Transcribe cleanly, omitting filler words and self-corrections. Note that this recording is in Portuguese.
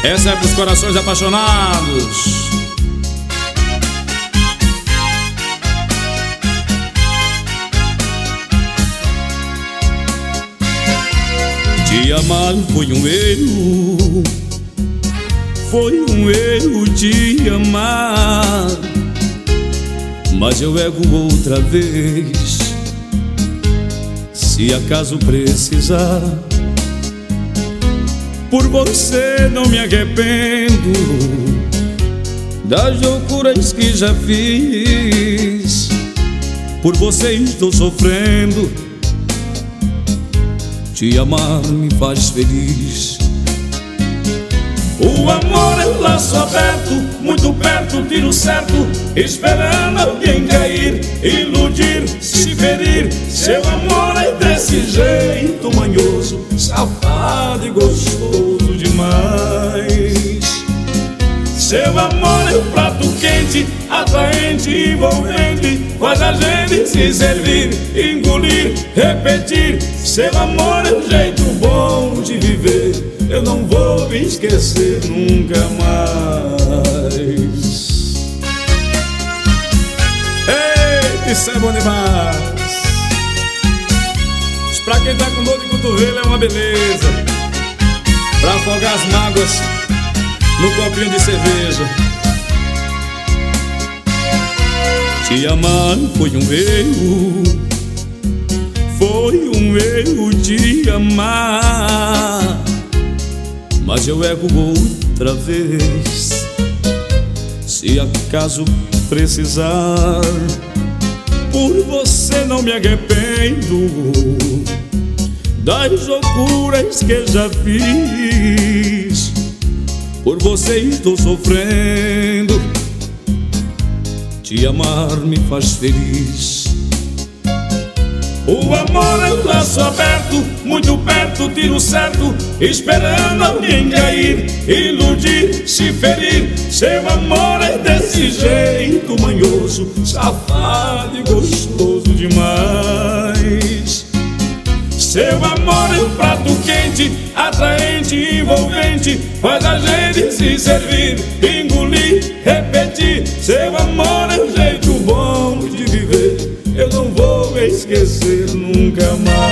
Essa é pros corações apaixonados. Te amar foi um erro, foi um erro te amar, mas eu ego outra vez, se acaso precisar. Por você não me arrependo das loucuras que já fiz, por você estou sofrendo. Te amar me faz feliz. O amor é um laço aberto, muito perto, tiro certo, esperando alguém cair, iludir, se ferir. Seu amor é desse jeito manhoso, safado e gostoso demais. Seu amor é um prato quente, atraente, envolvente, faz a gente se servir, engolir, repetir. Seu amor é um jeito bom de viver, eu não vou me esquecer nunca mais. Eita, isso é bom demais. Pra quem tá com dor de cotovelo é uma beleza, pra afogar as mágoas no copinho de cerveja. Te amar foi um erro, foi um erro te amar, mas eu ego outra vez, se acaso precisar. Por você não me arrependo das loucuras que já fiz, por você estou sofrendo. Te amar me faz feliz. O amor é um laço aberto, muito perto, tiro certo, esperando alguém cair, iludir, se ferir. Seu amor é desse jeito manhoso, safado e gostoso demais. Seu amor é um prato quente, atraente, envolvente, faz a gente se servir, engolir, repetir. Seu amor é um jeito bom de viver, eu não vou esquecer nunca mais.